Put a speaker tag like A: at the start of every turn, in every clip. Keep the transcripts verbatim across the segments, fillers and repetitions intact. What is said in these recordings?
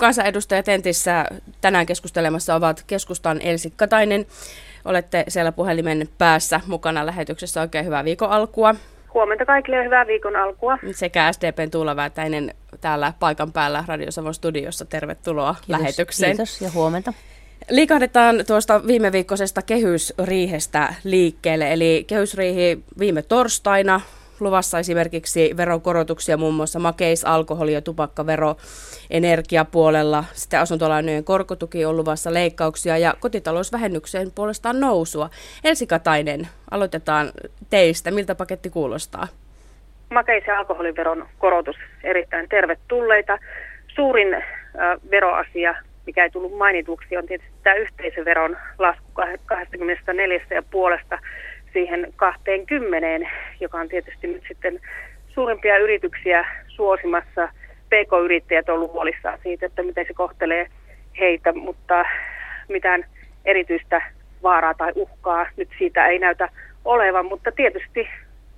A: kansanedustaja Tentissä tänään keskustelemassa ovat keskustan Elsi Katainen. Olette siellä puhelimen päässä mukana lähetyksessä. Oikein hyvää viikon alkua.
B: Huomenta kaikille ja hyvää viikon alkua.
A: Sekä S D P:n Tuula Väätäinen täällä paikan päällä Radio Savon studiossa. Tervetuloa
C: Kiitos,
A: lähetykseen.
C: Kiitos ja huomenta.
A: Liikahdetaan tuosta viime viikkoisesta kehysriihestä liikkeelle. Eli kehysriihi viime torstaina. Luvassa esimerkiksi veronkorotuksia, muun muassa makeis-, alkoholi- ja tupakkavero energiapuolella. Sitten asuntolainojen korkotuki on luvassa leikkauksia ja kotitalousvähennykseen puolestaan nousua. Elsi Katainen, aloitetaan teistä. Miltä paketti kuulostaa?
B: Makeis- ja alkoholiveron korotus erittäin tervetulleita. Suurin äh, veroasia, mikä ei tullut mainituksi, on tietysti tämä yhteisöveron lasku kaksikymmentäneljä pilkku viisi siihen kaksikymmentä, joka on tietysti nyt sitten suurimpia yrityksiä suosimassa. P K-yrittäjät on ollut huolissaan siitä, että miten se kohtelee heitä, mutta mitään erityistä vaaraa tai uhkaa nyt siitä ei näytä olevan, mutta tietysti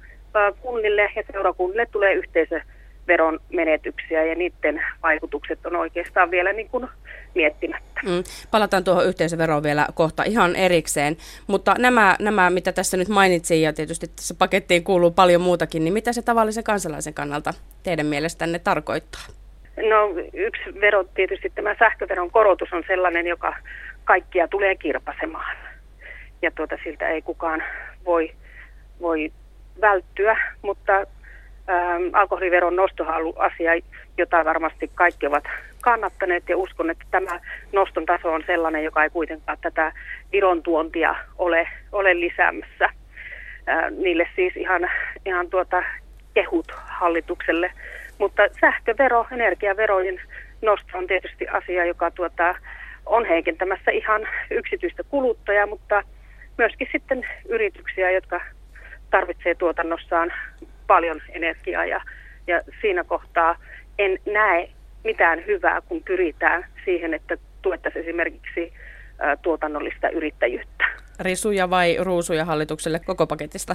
B: kunnille ja seurakunnille tulee yhteisöveron menetyksiä ja niiden vaikutukset on oikeastaan vielä niin kuin miettimättä.
A: Mm, palataan tuohon yhteisöveroon vielä kohta ihan erikseen, mutta nämä, nämä, mitä tässä nyt mainitsin ja tietysti tässä pakettiin kuuluu paljon muutakin, niin mitä se tavallisen kansalaisen kannalta teidän mielestänne tarkoittaa?
B: No yksi vero, tietysti tämä sähköveron korotus on sellainen, joka kaikkia tulee kirpasemaan ja tuota, siltä ei kukaan voi, voi välttyä, mutta ähm, alkoholiveron nostohan on ollut asia, jota varmasti kaikki ovat kannattaneet ja uskon, että tämä noston taso on sellainen, joka ei kuitenkaan tätä Viron tuontia ole, ole lisäämässä. Ää, niille siis ihan, ihan tuota kehut hallitukselle, mutta sähkövero, energiaverojen nosto on tietysti asia, joka tuota, on heikentämässä ihan yksityistä kuluttajaa, mutta myöskin sitten yrityksiä, jotka tarvitsee tuotannossaan paljon energiaa ja, ja siinä kohtaa en näe mitään hyvää, kun pyritään siihen, että tuettaisiin esimerkiksi ä, tuotannollista yrittäjyyttä.
A: Risuja vai ruusuja hallitukselle koko paketista?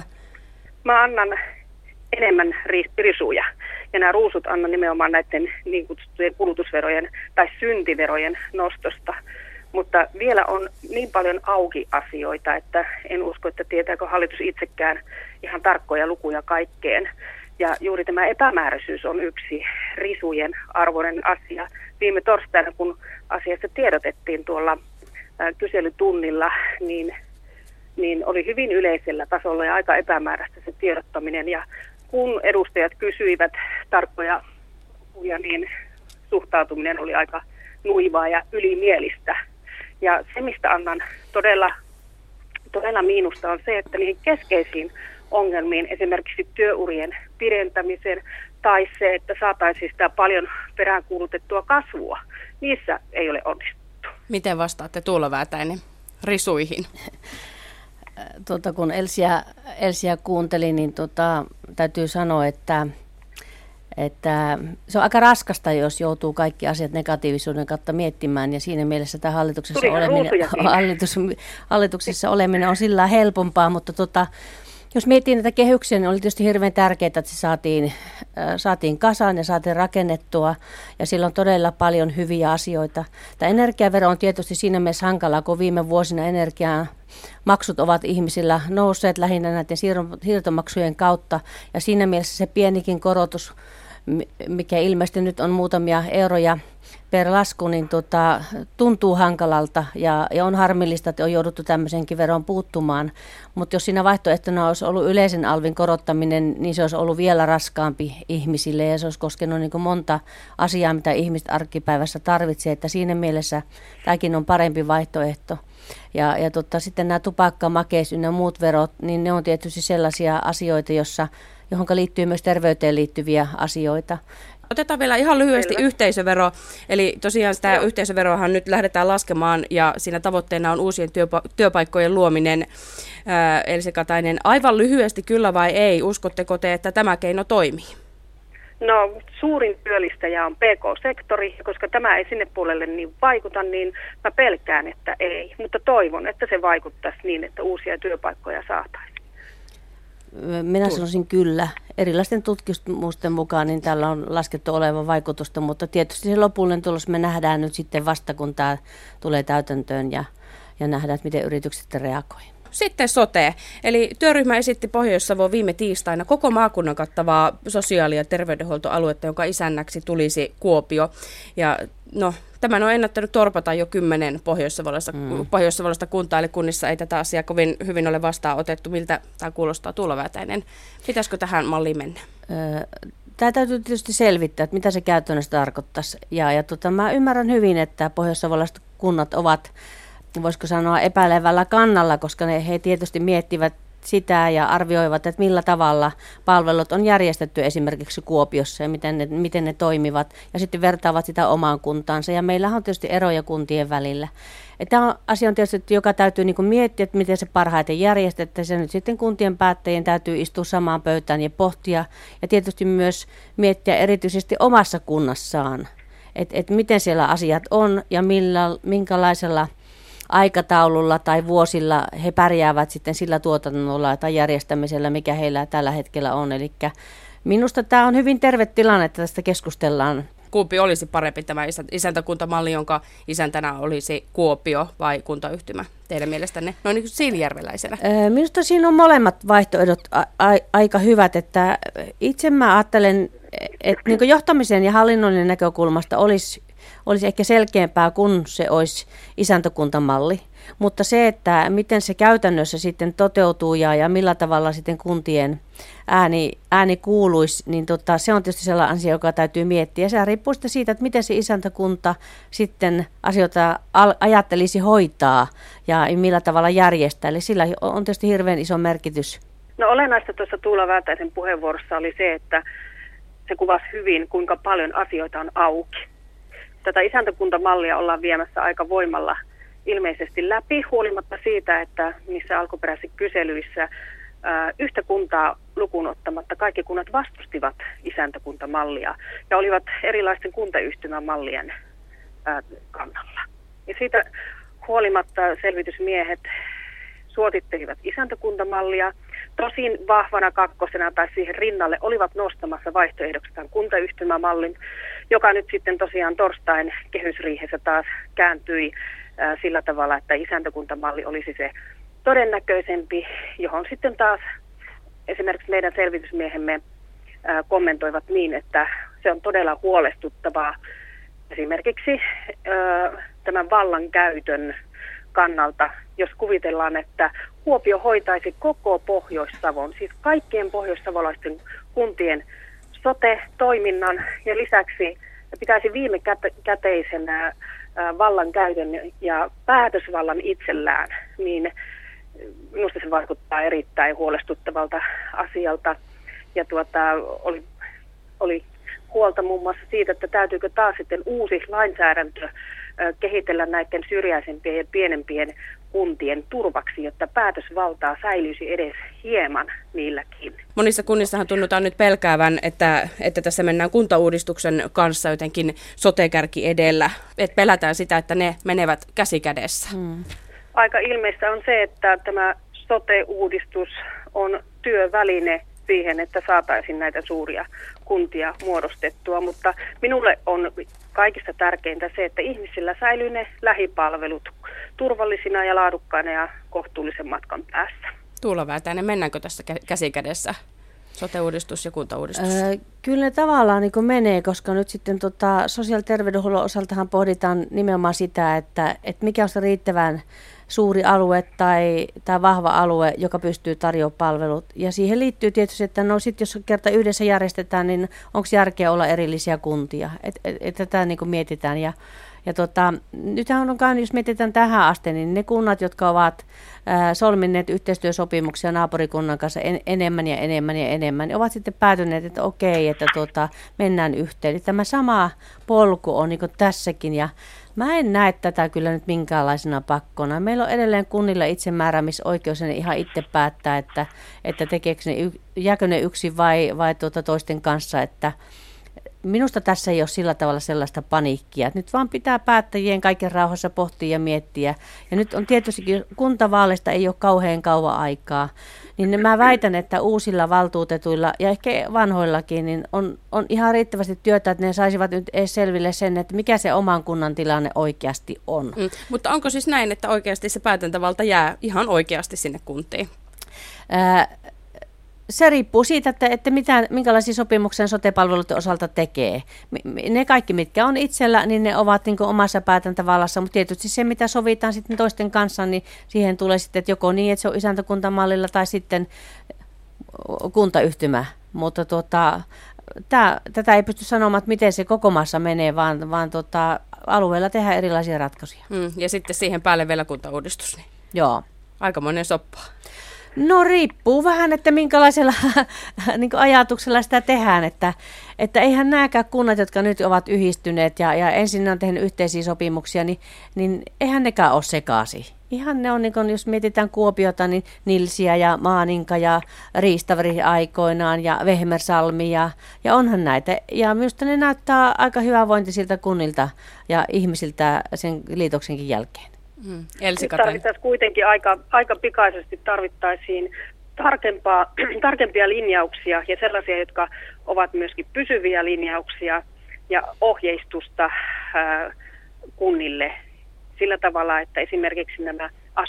B: Mä annan enemmän ri, risuja. Ja nämä ruusut annan nimenomaan näiden niin kutsuttujen kulutusverojen tai syntiverojen nostosta. Mutta vielä on niin paljon auki asioita, että en usko, että tietääkö hallitus itsekään ihan tarkkoja lukuja kaikkeen. Ja juuri tämä epämääräisyys on yksi risujen arvoinen asia. Viime torstaina, kun asiasta tiedotettiin tuolla ää, kyselytunnilla, niin, niin oli hyvin yleisellä tasolla ja aika epämääräistä se tiedottaminen. Ja kun edustajat kysyivät tarkkoja lukuja, niin suhtautuminen oli aika nuivaa ja ylimielistä. Ja se, mistä annan todella, todella miinusta, on se, että niihin keskeisiin ongelmiin, esimerkiksi työurien pidentämisen tai se, että saataisiin sitä paljon peräänkuulutettua kasvua, niissä ei ole onnistuttu.
A: Miten vastaatte Tuula Väätäinen risuihin?
C: Tuota, kun Elsiä, Elsiä kuuntelin, niin tuota, täytyy sanoa, että, että se on aika raskasta, jos joutuu kaikki asiat negatiivisuuden kautta miettimään, ja siinä mielessä tämä hallituksessa oleminen, hallitus, hallituksessa oleminen on sillä helpompaa, mutta tuota, jos miettii näitä kehyksiä, niin oli tietysti hirveän tärkeää, että se saatiin, äh, saatiin kasaan ja saatiin rakennettua, ja sillä on todella paljon hyviä asioita. Tämä energiavero on tietysti siinä mielessä hankalaa, kun viime vuosina energian maksut ovat ihmisillä nousseet lähinnä näiden siirtomaksujen kautta, ja siinä mielessä se pienikin korotus, mikä ilmeisesti nyt on muutamia euroja per lasku, niin tota, tuntuu hankalalta ja, ja on harmillista, että on jouduttu tämmöisenkin veron puuttumaan. Mutta jos siinä vaihtoehtona olisi ollut yleisen alvin korottaminen, niin se olisi ollut vielä raskaampi ihmisille ja se olisi koskenut niin kuin monta asiaa, mitä ihmiset arkipäivässä tarvitsee. Että siinä mielessä tämäkin on parempi vaihtoehto. Ja, ja tota, sitten nämä tupakka, makeis ynnä muut verot, niin ne on tietysti sellaisia asioita, jossa, johon liittyy myös terveyteen liittyviä asioita.
A: Otetaan vielä ihan lyhyesti Kyllä. yhteisövero. Eli tosiaan sitä Joo. yhteisöveroahan nyt lähdetään laskemaan ja siinä tavoitteena on uusien työpa- työpaikkojen luominen. Ää, Elsi Katainen, aivan lyhyesti kyllä vai ei? Uskotteko te, että tämä keino toimii?
B: No suurin työllistäjä on P K-sektori, koska tämä ei sinne puolelle niin vaikuta, niin mä pelkään, että ei. Mutta toivon, että se vaikuttaisi niin, että uusia työpaikkoja saataisiin.
C: Minä sanoisin kyllä. Erilaisten tutkimusten mukaan niin tällä on laskettu olevan vaikutusta, mutta tietysti se lopullinen tulos me nähdään nyt sitten vasta, kun tämä tulee täytäntöön ja, ja nähdään, että miten yritykset reagoivat.
A: Sitten sote. Eli työryhmä esitti Pohjois-Savoon viime tiistaina koko maakunnan kattavaa sosiaali- ja terveydenhuoltoaluetta, jonka isännäksi tulisi Kuopio. Ja no, tämän on ennättänyt torpata jo kymmenen pohjois-savolaista, mm. pohjois-savolaista kuntaa, eli kunnissa ei tätä asiaa kovin hyvin ole vastaan otettu. Miltä tämä kuulostaa, Tuula Väätäinen? Pitäisikö tähän malliin mennä?
C: Tämä täytyy tietysti selvittää, että mitä se käytännössä tarkoittaisi. Ja, ja tota, mä ymmärrän hyvin, että pohjois-savolaiset kunnat ovat, voisiko sanoa, epäilevällä kannalla, koska ne, he tietysti miettivät sitä ja arvioivat, että millä tavalla palvelut on järjestetty esimerkiksi Kuopiossa ja miten ne, miten ne toimivat, ja sitten vertaavat sitä omaan kuntaansa. Ja meillähän on tietysti eroja kuntien välillä. Tämä asia on tietysti, joka täytyy niin kuin miettiä, että miten se parhaiten järjestettäisiin. Nyt sitten kuntien päättäjien täytyy istua samaan pöytään ja pohtia, ja tietysti myös miettiä erityisesti omassa kunnassaan, että, että miten siellä asiat on ja millä, minkälaisella aikataululla tai vuosilla he pärjäävät sitten sillä tuotannolla tai järjestämisellä, mikä heillä tällä hetkellä on. Eli minusta tämä on hyvin terve tilanne, että tästä keskustellaan.
A: Kumpi olisi parempi, tämä isäntäkuntamalli, jonka isäntänä olisi Kuopio vai kuntayhtymä teidän mielestänne? Noin niin kuin siilijärveläisenä.
C: Minusta siinä on molemmat vaihtoehdot a- a- aika hyvät. Että itse mä ajattelen, että niin kuin johtamisen ja hallinnollinen näkökulmasta olisi olisi ehkä selkeämpää, kun se olisi isäntäkuntamalli. Mutta se, että miten se käytännössä sitten toteutuu ja, ja millä tavalla sitten kuntien ääni, ääni kuuluisi, niin tota, se on tietysti sellainen asia, joka täytyy miettiä. Se riippuu sitten siitä, että miten se isäntäkunta sitten asioita al- ajattelisi hoitaa ja millä tavalla järjestää. Eli sillä on tietysti hirveän iso merkitys.
B: No olennaista tuossa Tuula Väätäisen puheenvuorossa oli se, että se kuvasi hyvin, kuinka paljon asioita on auki. Tätä isäntäkuntamallia ollaan viemässä aika voimalla ilmeisesti läpi, huolimatta siitä, että niissä alkuperäisissä kyselyissä ää, yhtä kuntaa lukuun ottamatta kaikki kunnat vastustivat isäntäkuntamallia ja olivat erilaisten kuntayhtymämallien ää, kannalla. Ja siitä huolimatta selvitysmiehet suosittelivat isäntäkuntamallia. Tosin vahvana kakkosena tai siihen rinnalle olivat nostamassa vaihtoehdoksi tämän kuntayhtymämallin, joka nyt sitten tosiaan torstain kehysriihessä taas kääntyi ää, sillä tavalla, että isäntäkuntamalli olisi se todennäköisempi, johon sitten taas esimerkiksi meidän selvitysmiehemme ää, kommentoivat niin, että se on todella huolestuttavaa esimerkiksi ää, tämän vallankäytön kannalta, jos kuvitellaan, että Kuopio hoitaisi koko Pohjois-Savon, siis kaikkien pohjoissavolaisten kuntien sote-toiminnan ja lisäksi pitäisi viime käteisenä vallankäytön ja päätösvallan itsellään, niin minusta se vaikuttaa erittäin huolestuttavalta asialta. Ja tuota, oli, oli huolta muun muassa siitä, että täytyykö taas sitten uusi lainsäädäntö kehitellä näiden syrjäisempien ja pienempien kuntien turvaksi, jotta päätösvaltaa säilyisi edes hieman niilläkin.
A: Monissa kunnissahan tunnutaan nyt pelkäävän, että, että tässä mennään kuntauudistuksen kanssa jotenkin sote-kärki edellä. Että pelätään sitä, että ne menevät käsi kädessä. Hmm.
B: Aika ilmeistä on se, että tämä sote-uudistus on työväline siihen, että saataisiin näitä suuria kuntia muodostettua, mutta minulle on kaikista tärkeintä se, että ihmisillä säilyy ne lähipalvelut turvallisina ja laadukkaina ja kohtuullisen matkan päässä.
A: Tuula Väätäinen, mennäänkö tässä käsi kädessä sote-uudistus ja kuntauudistus?
C: Öö, kyllä ne tavallaan niin kuin menee, koska nyt sitten tota, sosiaali- ja terveydenhuollon osaltahan pohditaan nimenomaan sitä, että, että mikä on se riittävän suuri alue tai, tai vahva alue, joka pystyy tarjoamaan palvelut. Ja siihen liittyy tietysti, että no sit jos kerta yhdessä järjestetään, niin onko järkeä olla erillisiä kuntia? Että et, et tätä niin kuin mietitään. Ja, ja tota, nythän on, jos mietitään tähän asti, niin ne kunnat, jotka ovat ää, solminneet yhteistyösopimuksia naapurikunnan kanssa en, enemmän ja enemmän ja enemmän, niin ovat sitten päätyneet, että okei, että tota, mennään yhteen. Eli tämä sama polku on niin kuin tässäkin ja mä en näe tätä kyllä nyt minkäänlaisena pakkona. Meillä on edelleen kunnilla itsemääräämisoikeus ja ne ihan itse päättää, että, että tekeekö ne, jääkö ne yksin vai, vai tuota toisten kanssa. Että minusta tässä ei ole sillä tavalla sellaista paniikkia. Nyt vaan pitää päättäjien kaiken rauhassa pohtia ja miettiä. Ja nyt on tietysti kuntavaaleista ei ole kauhean kauan aikaa. Niin mä väitän, että uusilla valtuutetuilla ja ehkä vanhoillakin niin on, on ihan riittävästi työtä, että ne saisivat nyt edes selville sen, että mikä se oman kunnan tilanne oikeasti on.
A: Mm, mutta onko siis näin, että oikeasti se päätäntävalta jää ihan oikeasti sinne kuntiin?
C: Ää, Se riippuu siitä, että, että mitä, minkälaisia sopimuksen sote-palveluiden osalta tekee. Ne kaikki, mitkä on itsellä, niin ne ovat niin kuin omassa päätäntävallassa, mutta tietysti se, mitä sovitaan sitten toisten kanssa, niin siihen tulee sitten, että joko niin, että se on isäntäkuntamallilla tai sitten kuntayhtymä. Mutta tuota, tää, tätä ei pysty sanomaan, että miten se koko maassa menee, vaan, vaan tuota, alueella tehdään erilaisia ratkaisuja.
A: Mm, ja sitten siihen päälle vielä kuntauudistus. Niin.
C: Joo.
A: Aikamoinen soppa.
C: No riippuu vähän, että minkälaisella niin kuin ajatuksella sitä tehdään, että, että eihän nämäkään kunnat, jotka nyt ovat yhdistyneet ja, ja ensin ne on tehnyt yhteisiä sopimuksia, niin, niin eihän nekään ole sekaisin. Ihan ne on, niin kuin, jos mietitään Kuopiota, niin Nilsiä ja Maaninka ja Riistaveri aikoinaan ja Vehmersalmi ja, ja onhan näitä. Ja minusta ne näyttää aika hyvävointisilta kunnilta ja ihmisiltä sen liitoksenkin jälkeen.
A: Mm. Elsi
B: tarvittaisiin kuitenkin aika, aika pikaisesti tarvittaisiin tarkempaa, tarkempia linjauksia ja sellaisia, jotka ovat myöskin pysyviä linjauksia ja ohjeistusta ää, kunnille sillä tavalla, että esimerkiksi nämä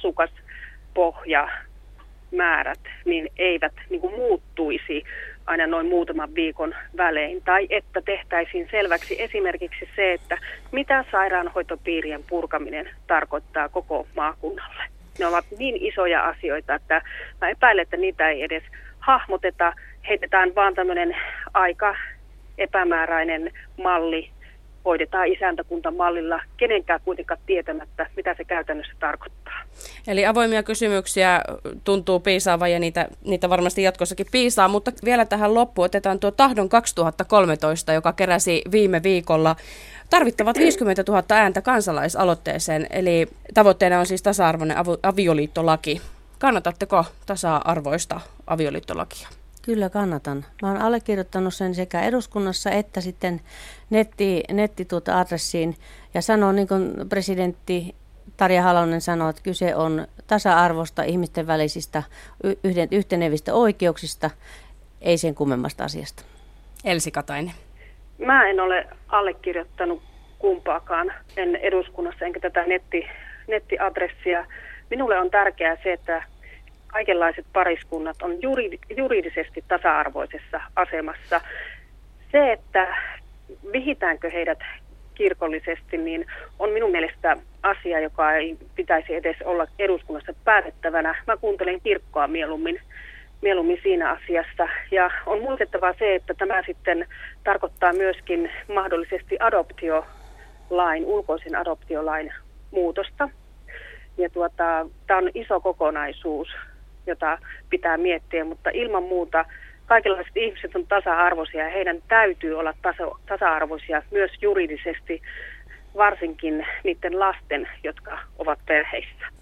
B: asukaspohjamäärät niin eivät niin kuin muuttuisi aina noin muutaman viikon välein, tai että tehtäisiin selväksi esimerkiksi se, että mitä sairaanhoitopiirien purkaminen tarkoittaa koko maakunnalle. Ne ovat niin isoja asioita, että mä epäilen, että niitä ei edes hahmoteta, heitetään vaan tämmöinen aika epämääräinen malli, hoidetaan isäntäkuntamallilla, kenenkään kuitenkaan tietämättä, mitä se käytännössä tarkoittaa.
A: Eli avoimia kysymyksiä tuntuu piisaavan ja niitä, niitä varmasti jatkossakin piisaa, mutta vielä tähän loppuun otetaan tuo Tahdon kaksituhattakolmetoista, joka keräsi viime viikolla tarvittavat viisikymmentätuhatta ääntä kansalaisaloitteeseen, eli tavoitteena on siis tasa-arvoinen avioliittolaki. Kannatatteko tasa-arvoista avioliittolakia?
C: Kyllä kannatan. Mä oon allekirjoittanut sen sekä eduskunnassa että sitten netti, netti tuota adressiin ja sanon niin kuin presidentti Tarja Halonen sanoi, että kyse on tasa-arvosta, ihmisten välisistä yhden, yhtenevistä oikeuksista, ei sen kummemmasta asiasta.
A: Elsi Katainen.
B: Mä en ole allekirjoittanut kumpaakaan, en eduskunnassa enkä tätä netti, nettiadressia. Minulle on tärkeää se, että kaikenlaiset pariskunnat on juridisesti tasa-arvoisessa asemassa. Se, että vihitäänkö heidät kirkollisesti, niin on minun mielestä asia, joka ei pitäisi edes olla eduskunnassa päätettävänä. Mä kuuntelen kirkkoa mieluummin, mieluummin siinä asiassa. Ja on muistettava se, että tämä sitten tarkoittaa myöskin mahdollisesti adoptiolain, ulkoisen adoptiolain muutosta. Ja tuota, tämä on iso kokonaisuus, jota pitää miettiä, mutta ilman muuta kaikenlaiset ihmiset on tasa-arvoisia ja heidän täytyy olla tasa- tasa-arvoisia myös juridisesti, varsinkin niiden lasten, jotka ovat perheissä.